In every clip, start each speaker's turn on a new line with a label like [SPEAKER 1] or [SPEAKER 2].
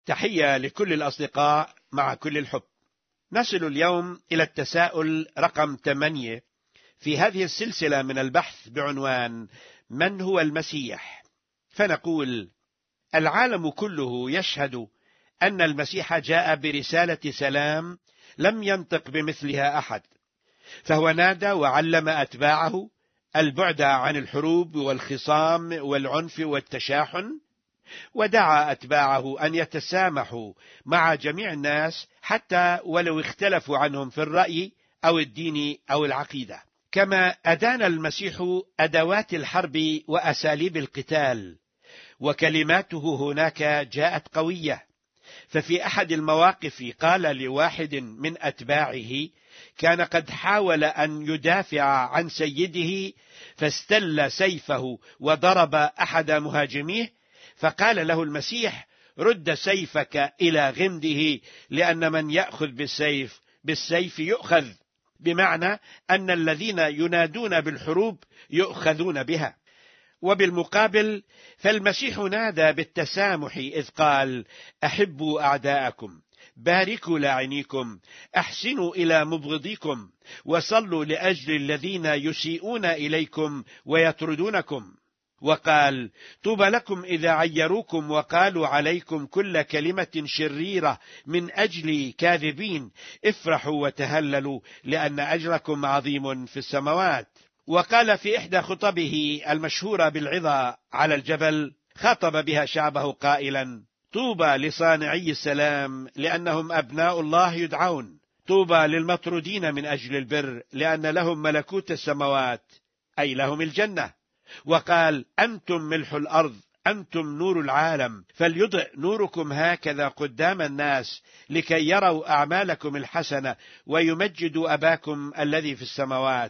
[SPEAKER 1] تحية لكل الأصدقاء مع كل الحب. نصل اليوم إلى التساؤل رقم 8 في هذه السلسلة من البحث بعنوان من هو المسيح؟ فنقول: العالم كله يشهد أن المسيح جاء برسالة سلام لم ينطق بمثلها أحد، فهو نادى وعلم أتباعه البعد عن الحروب والخصام والعنف والتشاحن، ودعا أتباعه أن يتسامحوا مع جميع الناس حتى ولو اختلفوا عنهم في الرأي أو الدين أو العقيدة. كما أدان المسيح أدوات الحرب وأساليب القتال، وكلماته هناك جاءت قوية. ففي أحد المواقف قال لواحد من أتباعه كان قد حاول أن يدافع عن سيده، فاستل سيفه وضرب أحد مهاجميه، فقال له المسيح: رد سيفك إلى غمده، لأن من يأخذ بالسيف يؤخذ، بمعنى أن الذين ينادون بالحروب يؤخذون بها. وبالمقابل فالمسيح نادى بالتسامح إذ قال: أحبوا أعداءكم، باركوا لاعنيكم، أحسنوا إلى مبغضيكم، وصلوا لأجل الذين يسيئون إليكم ويطردونكم. وقال: طوبى لكم إذا عيروكم وقالوا عليكم كل كلمة شريرة من أجل كاذبين، افرحوا وتهللوا لأن أجركم عظيم في السماوات. وقال في إحدى خطبه المشهورة بالعظة على الجبل، خاطب بها شعبه قائلا: طوبى لصانعي السلام لأنهم أبناء الله يدعون، طوبى للمطرودين من أجل البر لأن لهم ملكوت السماوات، أي لهم الجنة. وقال: أنتم ملح الأرض، أنتم نور العالم، فليضئ نوركم هكذا قدام الناس لكي يروا أعمالكم الحسنة ويمجدوا أباكم الذي في السماوات.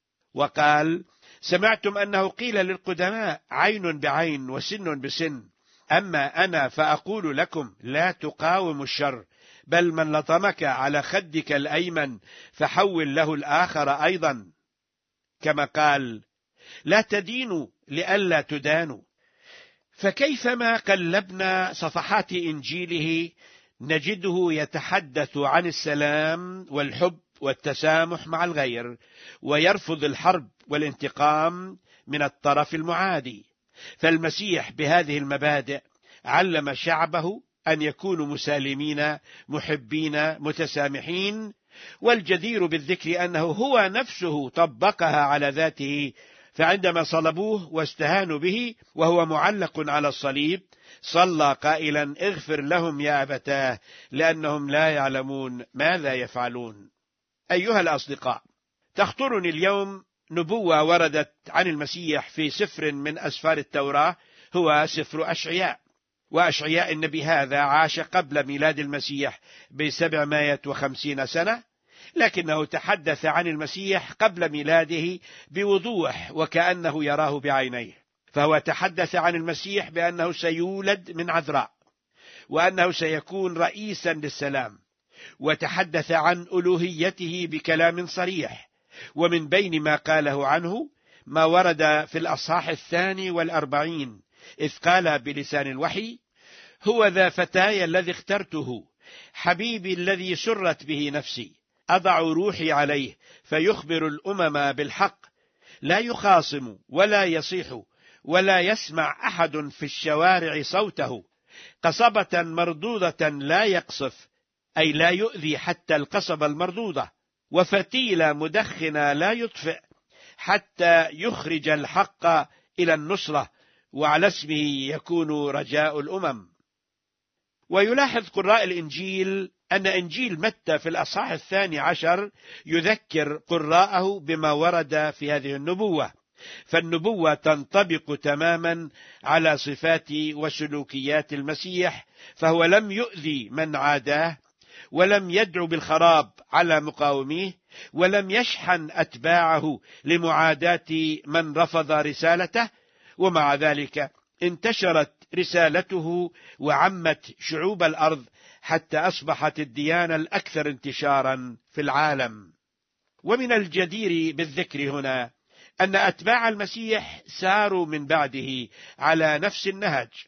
[SPEAKER 1] وقال: سمعتم أنه قيل للقدماء عين بعين وسن بسن، أما أنا فأقول لكم لا تقاوموا الشر، بل من لطمك على خدك الأيمن فحول له الآخر أيضا. كما قال: لا تدينوا لئلا تدانوا. فكيفما قلبنا صفحات إنجيله نجده يتحدث عن السلام والحب والتسامح مع الغير، ويرفض الحرب والانتقام من الطرف المعادي. فالمسيح بهذه المبادئ علم شعبه أن يكونوا مسالمين محبين متسامحين، والجدير بالذكر أنه هو نفسه طبقها على ذاته، فعندما صلبوه واستهانوا به وهو معلق على الصليب صلى قائلا: اغفر لهم يا أبتاه لأنهم لا يعلمون ماذا يفعلون. أيها الأصدقاء، تخطرني اليوم نبوة وردت عن المسيح في سفر من أسفار التوراة، هو سفر أشعياء. وأشعياء النبي هذا عاش قبل ميلاد المسيح ب750 سنة، لكنه تحدث عن المسيح قبل ميلاده بوضوح وكأنه يراه بعينيه. فهو تحدث عن المسيح بأنه سيولد من عذراء، وأنه سيكون رئيسا للسلام، وتحدث عن ألوهيته بكلام صريح. ومن بين ما قاله عنه ما ورد في الأصحاح 42 إذ قال بلسان الوحي: هو ذا فتاي الذي اخترته، حبيبي الذي سرت به نفسي، أضع روحي عليه فيخبر الأمم بالحق، لا يخاصم ولا يصيح ولا يسمع أحد في الشوارع صوته، قصبة مردودة لا يقصف، أي لا يؤذي حتى القصبة المردودة، وفتيلة مدخنة لا يطفئ حتى يخرج الحق إلى النصرة، وعلى اسمه يكون رجاء الأمم. ويلاحظ قراء الإنجيل أن إنجيل متى في الأصحاح 12 يذكر قراءه بما ورد في هذه النبوة، فالنبوة تنطبق تماما على صفات وسلوكيات المسيح، فهو لم يؤذي من عاداه، ولم يدعو بالخراب على مقاوميه، ولم يشحن أتباعه لمعاداة من رفض رسالته. ومع ذلك انتشرت رسالته وعمت شعوب الأرض حتى أصبحت الديانة الأكثر انتشارا في العالم. ومن الجدير بالذكر هنا أن أتباع المسيح ساروا من بعده على نفس النهج،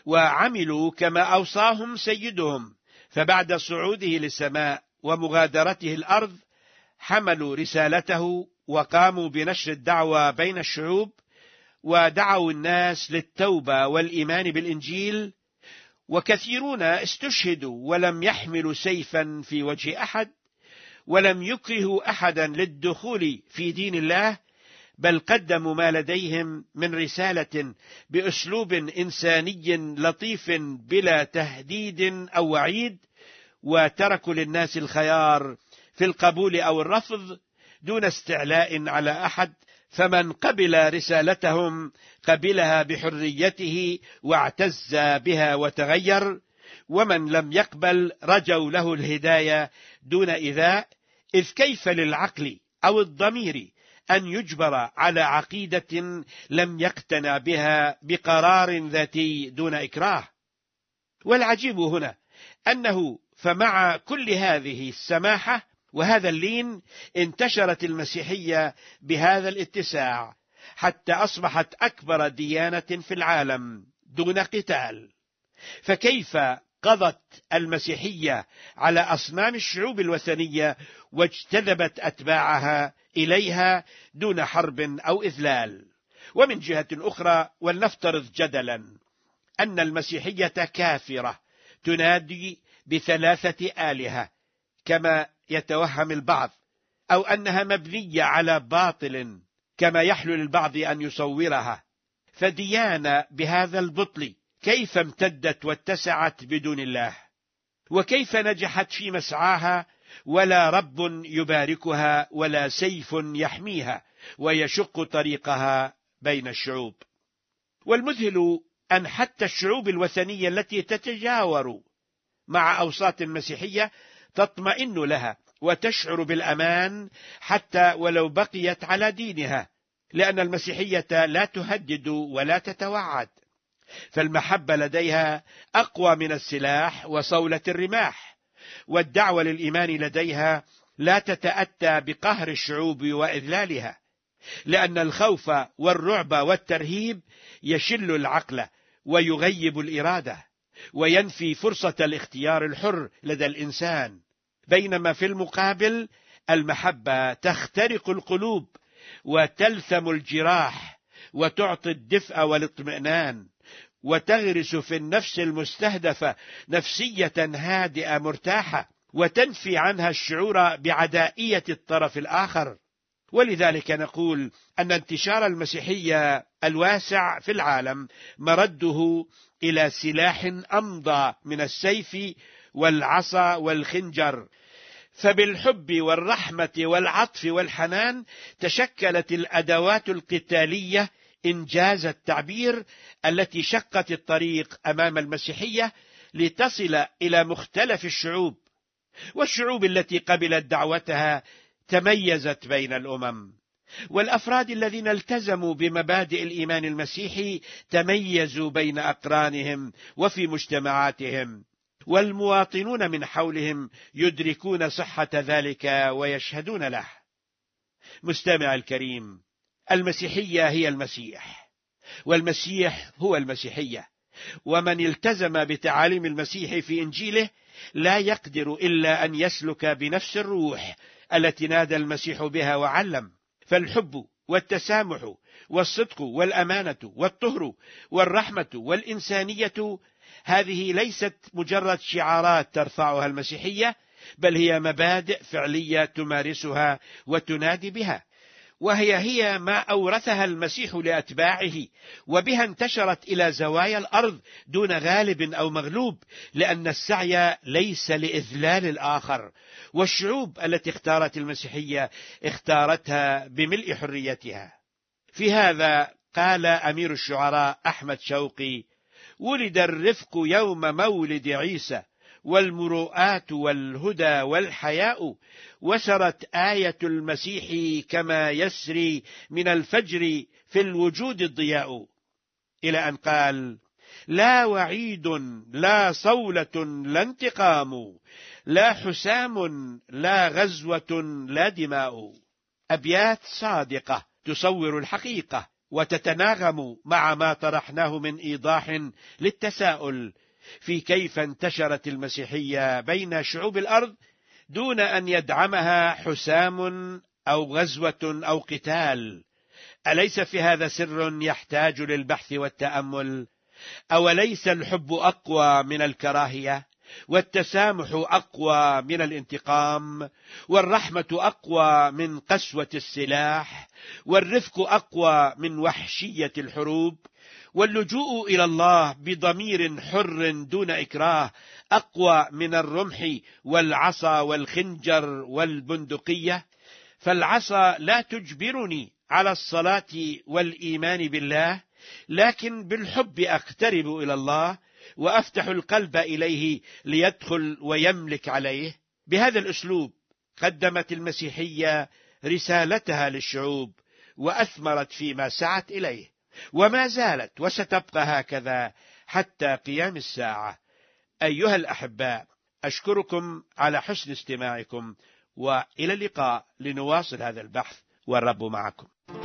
[SPEAKER 1] وعملوا كما أوصاهم سيدهم، فبعد صعوده للسماء ومغادرته الأرض حملوا رسالته وقاموا بنشر الدعوة بين الشعوب، ودعوا الناس للتوبة والإيمان بالإنجيل. وكثيرون استشهدوا ولم يحملوا سيفا في وجه أحد، ولم يكرهوا أحدا للدخول في دين الله، بل قدموا ما لديهم من رسالة بأسلوب إنساني لطيف بلا تهديد أو وعيد، وتركوا للناس الخيار في القبول أو الرفض دون استعلاء على أحد. فمن قبل رسالتهم قبلها بحريته واعتز بها وتغير، ومن لم يقبل رجوا له الهداية دون إيذاء. إذ كيف للعقل أو الضمير أن يجبر على عقيدة لم يقتنع بها بقرار ذاتي دون إكراه؟ والعجيب هنا أنه فمع كل هذه السماحة وهذا اللين انتشرت المسيحية بهذا الاتساع، حتى أصبحت أكبر ديانة في العالم دون قتال. فكيف قضت المسيحية على أصنام الشعوب الوثنية واجتذبت أتباعها إليها دون حرب أو إذلال؟ ومن جهة أخرى، ولنفترض جدلا أن المسيحية كافرة تنادي بثلاثة آلهة كما يتوهم البعض، أو أنها مبنية على باطل كما يحلو للبعض أن يصورها، فديانة بهذا البطل كيف امتدت واتسعت بدون الله؟ وكيف نجحت في مسعاها ولا رب يباركها ولا سيف يحميها ويشق طريقها بين الشعوب؟ والمذهل أن حتى الشعوب الوثنية التي تتجاور مع أوساط المسيحية تطمئن لها وتشعر بالأمان حتى ولو بقيت على دينها، لأن المسيحية لا تهدد ولا تتوعد، فالمحبة لديها أقوى من السلاح وصولة الرماح، والدعوة للإيمان لديها لا تتأتى بقهر الشعوب وإذلالها، لأن الخوف والرعب والترهيب يشل العقل ويغيب الإرادة وينفي فرصة الاختيار الحر لدى الإنسان، بينما في المقابل المحبة تخترق القلوب وتلثم الجراح وتعطي الدفء والاطمئنان، وتغرس في النفس المستهدفة نفسية هادئة مرتاحة، وتنفي عنها الشعور بعدائية الطرف الآخر. ولذلك نقول أن انتشار المسيحية الواسع في العالم مرده إلى سلاح أمضى من السيف والعصا والخنجر، فبالحب والرحمة والعطف والحنان تشكلت الأدوات القتالية إنجاز التعبير التي شقت الطريق أمام المسيحية لتصل إلى مختلف الشعوب، والشعوب التي قبلت دعوتها تميزت بين الأمم، والأفراد الذين التزموا بمبادئ الإيمان المسيحي تميزوا بين أقرانهم وفي مجتمعاتهم، والمواطنون من حولهم يدركون صحة ذلك ويشهدون له. مستمع الكريم، المسيحية هي المسيح، والمسيح هو المسيحية، ومن التزم بتعاليم المسيح في إنجيله لا يقدر إلا أن يسلك بنفس الروح التي نادى المسيح بها وعلم. فالحب والتسامح والصدق والأمانة والطهر والرحمة والإنسانية هذه ليست مجرد شعارات ترفعها المسيحية، بل هي مبادئ فعلية تمارسها وتنادي بها، وهي ما أورثها المسيح لأتباعه، وبها انتشرت إلى زوايا الأرض دون غالب أو مغلوب، لأن السعي ليس لإذلال الآخر، والشعوب التي اختارت المسيحية اختارتها بملء حريتها. في هذا قال أمير الشعراء أحمد شوقي: ولد الرفق يوم مولد عيسى، والمروءات والهدى والحياء، وسرت آية المسيح كما يسري من الفجر في الوجود الضياء، إلى أن قال: لا وعيد لا صولة لا انتقام، لا حسام لا غزوة لا دماء. أبيات صادقة تصور الحقيقة، وتتناغم مع ما طرحناه من إيضاح للتساؤل في كيف انتشرت المسيحية بين شعوب الأرض دون أن يدعمها حسام أو غزوة أو قتال. أليس في هذا سر يحتاج للبحث والتأمل؟ أوليس الحب أقوى من الكراهية، والتسامح أقوى من الانتقام، والرحمة أقوى من قسوة السلاح، والرفق أقوى من وحشية الحروب، واللجوء إلى الله بضمير حر دون إكراه أقوى من الرمح والعصا والخنجر والبندقية؟ فالعصا لا تجبرني على الصلاة والإيمان بالله، لكن بالحب أقترب إلى الله وأفتح القلب إليه ليدخل ويملك عليه. بهذا الأسلوب قدمت المسيحية رسالتها للشعوب وأثمرت فيما سعت إليه، وما زالت وستبقى هكذا حتى قيام الساعة. أيها الأحباء، أشكركم على حسن استماعكم، وإلى اللقاء لنواصل هذا البحث، والرب معكم.